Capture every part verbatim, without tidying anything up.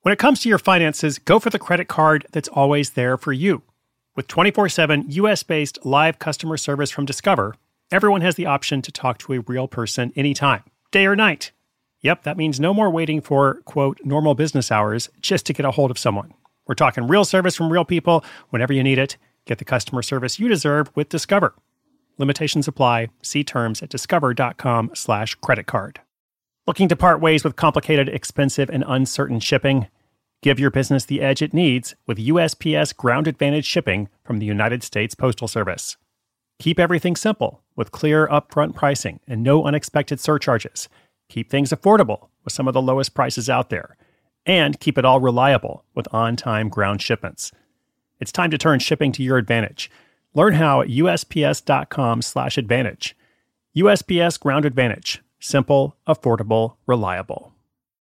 When it comes to your finances, go for the credit card that's always there for you. With twenty-four seven U S-based live customer service from Discover, everyone has the option to talk to a real person anytime, day or night. Yep, that means no more waiting for, quote, normal business hours just to get a hold of someone. We're talking real service from real people whenever you need it. Get the customer service you deserve with Discover. Limitations apply. See terms at discover.com slash credit card. Looking to part ways with complicated, expensive, and uncertain shipping? Give your business the edge it needs with U S P S Ground Advantage shipping from the United States Postal Service. Keep everything simple with clear upfront pricing and no unexpected surcharges. Keep things affordable with some of the lowest prices out there. And keep it all reliable with on-time ground shipments. It's time to turn shipping to your advantage. Learn how at USPS.com slash advantage. U S P S Ground Advantage. Simple, affordable, reliable.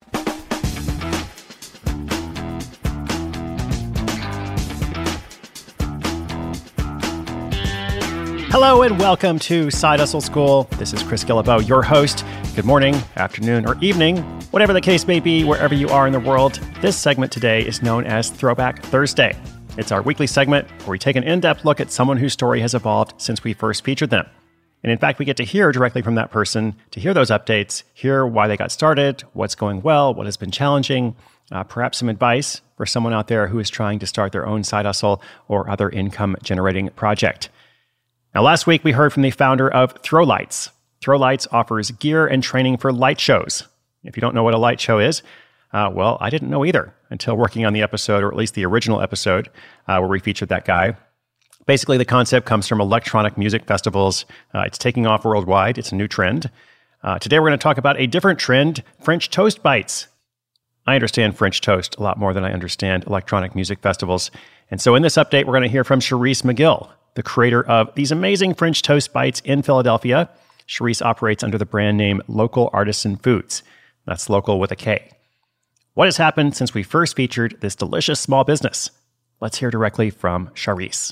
Hello and welcome to Side Hustle School. This is Chris Guillebeau, your host. Good morning, afternoon, or evening, whatever the case may be, wherever you are in the world. This segment today is known as Throwback Thursday. It's our weekly segment where we take an in-depth look at someone whose story has evolved since we first featured them. And in fact, we get to hear directly from that person, to hear those updates, hear why they got started, what's going well, what has been challenging, uh, perhaps some advice for someone out there who is trying to start their own side hustle or other income-generating project. Now, last week, we heard from the founder of Throwlights. Throwlights offers gear and training for light shows. If you don't know what a light show is, uh, well, I didn't know either until working on the episode, or at least the original episode, uh, where we featured that guy. Basically, the concept comes from electronic music festivals. Uh, it's taking off worldwide. It's a new trend. Uh, today, we're going to talk about a different trend, French toast bites. I understand French toast a lot more than I understand electronic music festivals. And so in this update, we're going to hear from Charisse McGill, the creator of these amazing French toast bites in Philadelphia. Charisse operates under the brand name Local Artisan Foods. That's local with a K. What has happened since we first featured this delicious small business? Let's hear directly from Charisse.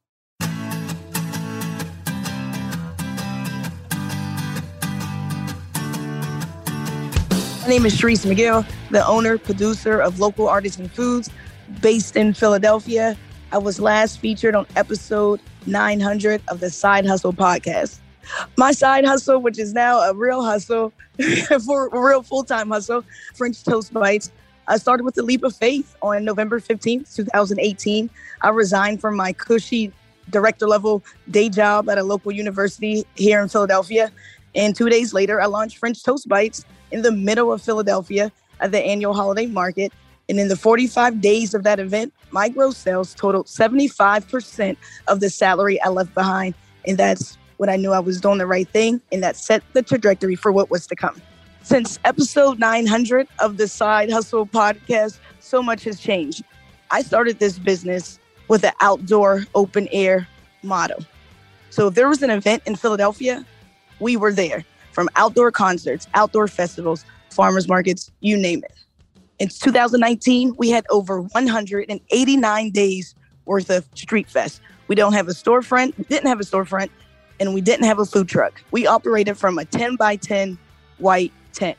My name is Charisse McGill, the owner, producer of Local Artisan Foods, based in Philadelphia. I was last featured on episode nine hundred of the Side Hustle podcast. My side hustle, which is now a real hustle, for a real full-time hustle, French Toast Bites. I started with a leap of faith on November fifteenth, twenty eighteen. I resigned from my cushy director-level day job at a local university here in Philadelphia. And two days later, I launched French Toast Bites in the middle of Philadelphia at the annual holiday market. And in the forty-five days of that event, my gross sales totaled seventy-five percent of the salary I left behind. And that's when I knew I was doing the right thing. And that set the trajectory for what was to come. Since episode nine hundred of the Side Hustle podcast, so much has changed. I started this business with an outdoor open air motto. So if there was an event in Philadelphia, we were there. From outdoor concerts, outdoor festivals, farmers markets, you name it. In two thousand nineteen, we had over one hundred eighty-nine days worth of Street Fest. We don't have a storefront, we didn't have a storefront, and we didn't have a food truck. We operated from a ten by ten white tent.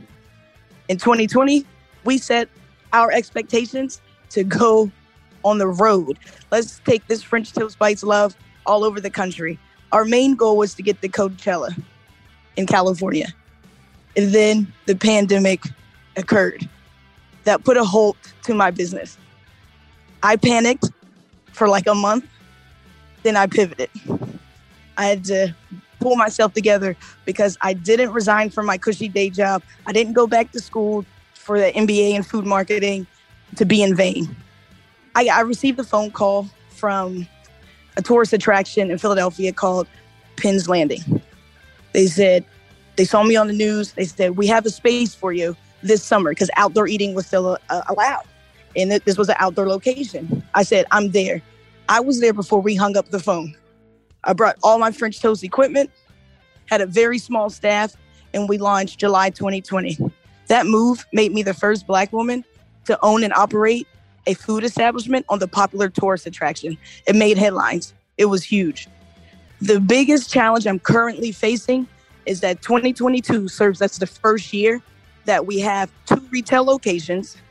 In twenty twenty, we set our expectations to go on the road. Let's take this French Toast Bites love all over the country. Our main goal was to get to Coachella in California. And then the pandemic occurred. That put a halt to my business. I panicked for like a month, then I pivoted. I had to pull myself together because I didn't resign from my cushy day job. I didn't go back to school for the M B A in food marketing to be in vain. I, I received a phone call from a tourist attraction in Philadelphia called Penn's Landing. They said, they saw me on the news. They said, we have a space for you this summer because outdoor eating was still uh, allowed. And th- this was an outdoor location. I said, I'm there. I was there before we hung up the phone. I brought all my French toast equipment, had a very small staff, and we launched July twenty twenty. That move made me the first Black woman to own and operate a food establishment on the popular tourist attraction. It made headlines. It was huge. The biggest challenge I'm currently facing is that twenty twenty-two serves as the first year that we have two retail locations,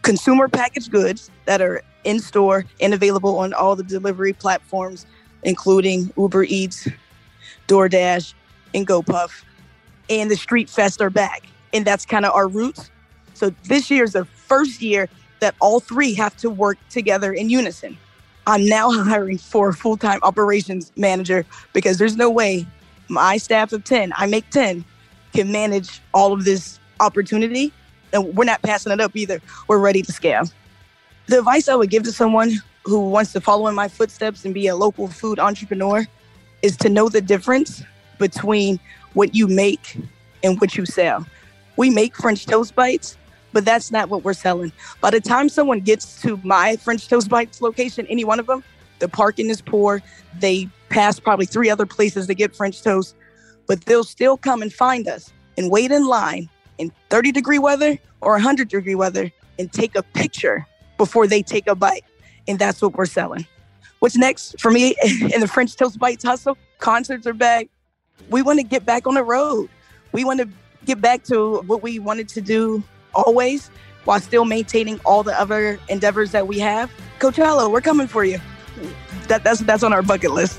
consumer packaged goods that are in store and available on all the delivery platforms, including Uber Eats, DoorDash, and GoPuff. And the Street Fest are back. And that's kind of our roots. So this year is the first year that all three have to work together in unison. I'm now hiring for a full-time operations manager because there's no way my staff of ten, I make ten, can manage all of this opportunity. And we're not passing it up either. We're ready to scale. The advice I would give to someone who wants to follow in my footsteps and be a local food entrepreneur is to know the difference between what you make and what you sell. We make French Toast Bites, but that's not what we're selling. By the time someone gets to my French Toast Bites location, any one of them, the parking is poor. They pass probably three other places to get French toast, but they'll still come and find us and wait in line in thirty degree weather or one hundred degree weather and take a picture before they take a bite. And that's what we're selling. What's next for me in the French Toast Bites hustle? Concerts are back. We want to get back on the road. We want to get back to what we wanted to do always while still maintaining all the other endeavors that we have. Coachella, we're coming for you. That, that's, that's on our bucket list.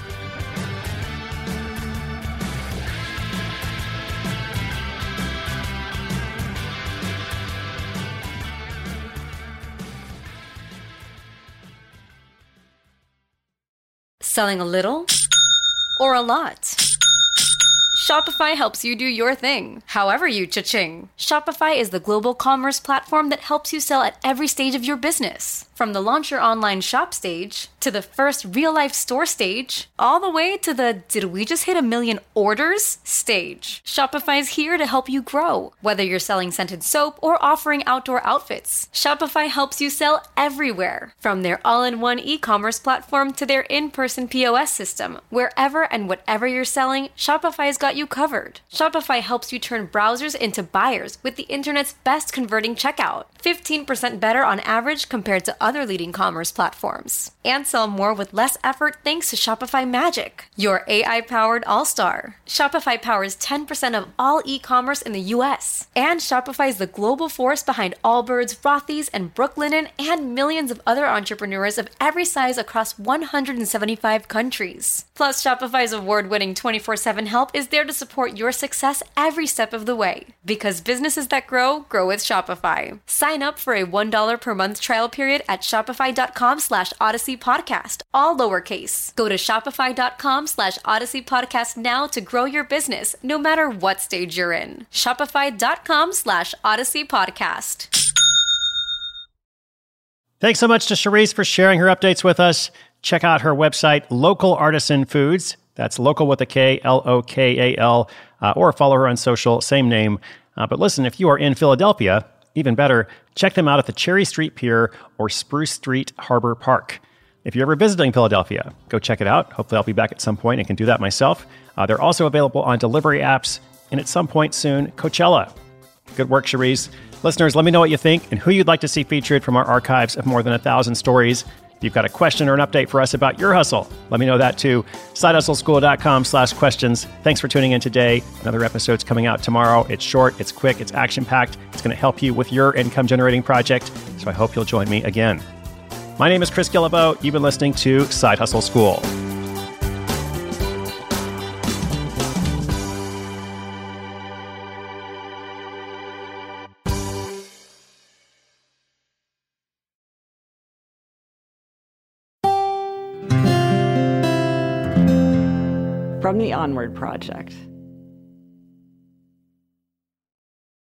Selling a little or a lot? Shopify helps you do your thing, however you cha-ching. Shopify is the global commerce platform that helps you sell at every stage of your business. From the launch your online shop stage, to the first real-life store stage, all the way to the did we just hit a million orders stage. Shopify's here to help you grow. Whether you're selling scented soap or offering outdoor outfits, Shopify helps you sell everywhere. From their all-in-one e-commerce platform to their in-person P O S system, wherever and whatever you're selling, Shopify's got you covered. Shopify helps you turn browsers into buyers with the internet's best converting checkout. fifteen percent better on average compared to other leading commerce platforms. And sell more with less effort thanks to Shopify Magic, your A I-powered all-star. Shopify powers ten percent of all e-commerce in the U S. And Shopify is the global force behind Allbirds, Rothy's, and Brooklinen, and millions of other entrepreneurs of every size across one hundred seventy-five countries. Plus, Shopify's award-winning twenty-four seven help is there to support your success every step of the way. Because businesses that grow, grow with Shopify. Sign up for a one dollar per month trial period at shopify.com slash Odyssey Podcast, all lowercase. Go to shopify.com slash Odyssey Podcast now to grow your business, no matter what stage you're in. Shopify.com slash Odyssey Podcast. Thanks so much to Cherise for sharing her updates with us. Check out her website, Local Artisan Foods. That's local with a K, L O K A L, uh, or follow her on social, same name. Uh, but listen, if you are in Philadelphia, even better, check them out at the Cherry Street Pier or Spruce Street Harbor Park. If you're ever visiting Philadelphia, go check it out. Hopefully I'll be back at some point and can do that myself. Uh, they're also available on delivery apps, and at some point soon, Coachella. Good work, Cherise. Listeners, let me know what you think and who you'd like to see featured from our archives of more than a thousand stories. If you've got a question or an update for us about your hustle, let me know that too. sidehustleschool.com slash questions. Thanks for tuning in today. Another episode's coming out tomorrow. It's short, it's quick, it's action-packed. It's going to help you with your income-generating project, so I hope you'll join me again. My name is Chris Guillebeau. You've been listening to Side Hustle School. From the Onward Project.